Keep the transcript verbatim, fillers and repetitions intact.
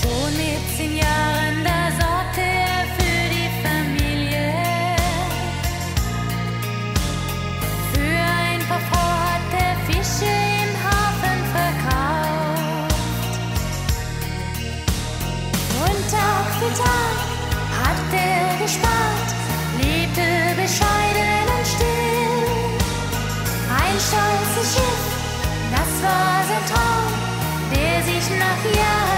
Schon mit zehn Jahren, da sorgte er für die Familie. Für ein paar Frau hat er Fische im Hafen verkauft. Und Tag für Tag hat er gespart, lebte bescheiden und still. Ein stolzes Schiff, das war sein Traum, der sich nach Jahren